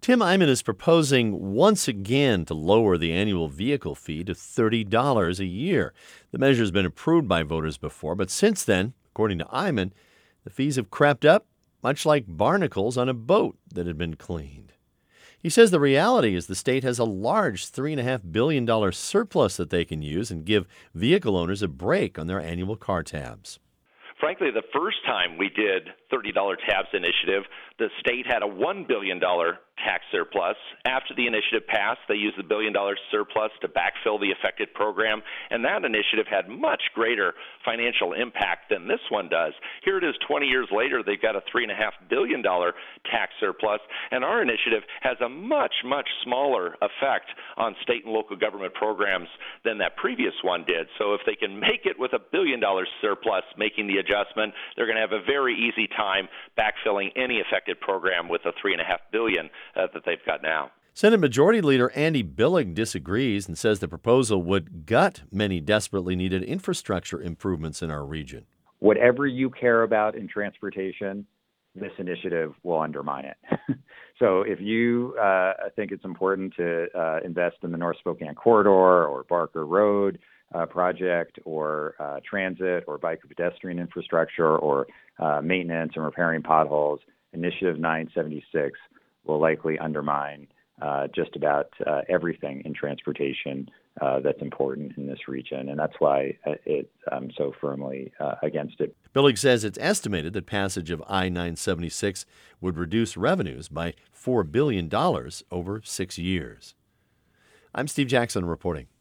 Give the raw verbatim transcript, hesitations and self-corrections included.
Tim Eyman is proposing once again to lower the annual vehicle fee to thirty dollars a year. The measure has been approved by voters before, but since then, according to Eyman, the fees have crept up, much like barnacles on a boat that had been cleaned. He says the reality is the state has a large three point five billion dollars surplus that they can use and give vehicle owners a break on their annual car tabs. Frankly, the first time we did thirty dollars tabs initiative, the state had a one billion dollars tax surplus. After the initiative passed, they used the billion dollar surplus to backfill the affected program, and that initiative had much greater financial impact than this one does. Here it is twenty years later, they've got a three point five billion dollars tax surplus, and our initiative has a much, much smaller effect on state and local government programs than that previous one did. So if they can make it with a billion dollar surplus making the adjustment, they're going to have a very easy time backfilling any affected program with the three point five billion dollars uh, that they've got now. Senate Majority Leader Andy Billig disagrees and says the proposal would gut many desperately needed infrastructure improvements in our region. Whatever you care about in transportation, this initiative will undermine it. So if you uh, think it's important to uh, invest in the North Spokane Corridor or Barker Road uh, project or uh, transit or bike or pedestrian infrastructure or uh, maintenance and repairing potholes, Initiative nine seventy-six will likely undermine uh, just about uh, everything in transportation uh, that's important in this region. And that's why it's um, so firmly uh, against it. Billig says it's estimated that passage of I nine seventy-six would reduce revenues by four billion dollars over six years. I'm Steve Jackson reporting.